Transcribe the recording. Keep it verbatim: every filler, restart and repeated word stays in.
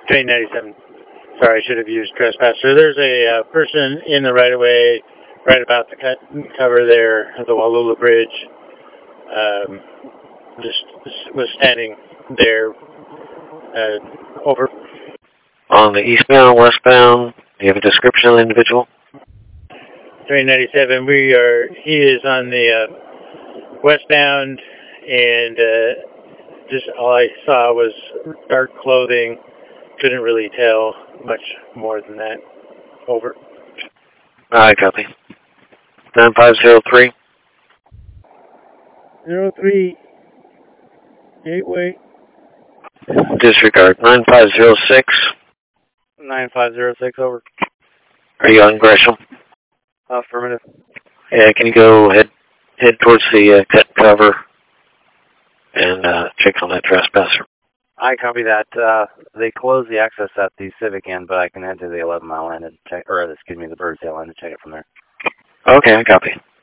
Train ninety-seven. Sorry, I should have used trespasser. There's a uh, person in the right-of-way right about the cut cover there, the Wallula Bridge. Um, just was standing there uh, over. On the eastbound, westbound, do you have a description of the individual? Train ninety-seven, we are, he is on the uh, westbound, and uh, just all I saw was dark clothing. Couldn't really tell much more than that. Over. Alright, copy. nine five zero three. Zero three. Gateway. Disregard. nine five zero six. nine five zero six, over. Are you on Gresham? Affirmative. Yeah, can you go head head towards the uh, cut cover and uh, check on that trespasser? I copy that. Uh, they closed the access at the Civic end, but I can head to the eleven mile end and check, or excuse me, the Birdsdale end and check it from there. Okay, I copy.